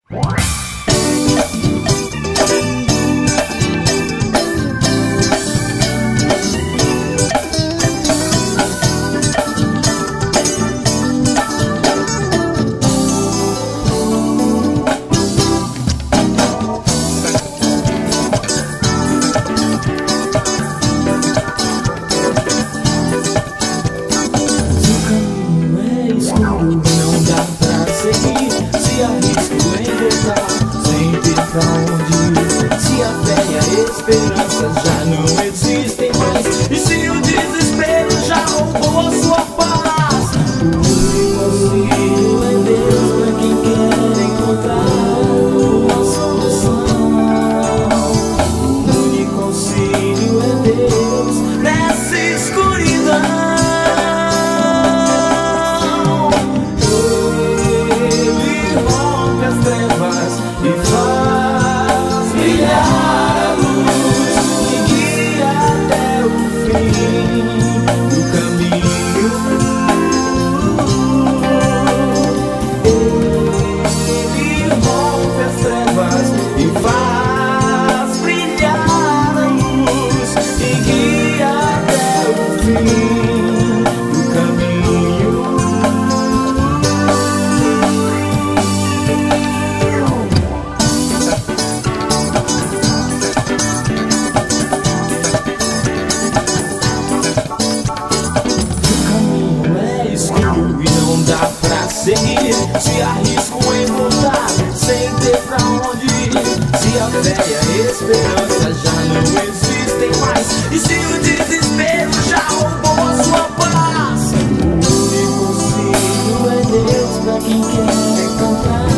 Se arrisco em voltar sem ter pra onde ir, se a velha esperança já não existe mais, e se o desespero já roubou a sua paz. O único conselho é Deus pra quem quer encontrar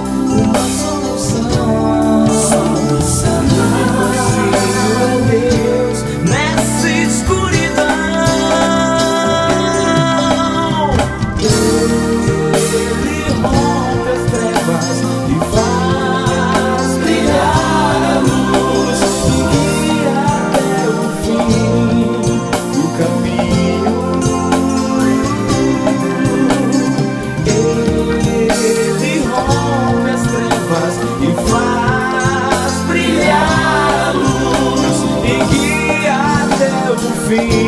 uma solução. O único conselho é Deus nessa escuridão. E faz brilhar a luz e guia até o fim do caminho. Ele rompe as trevas e faz brilhar a luz e guia até o fim.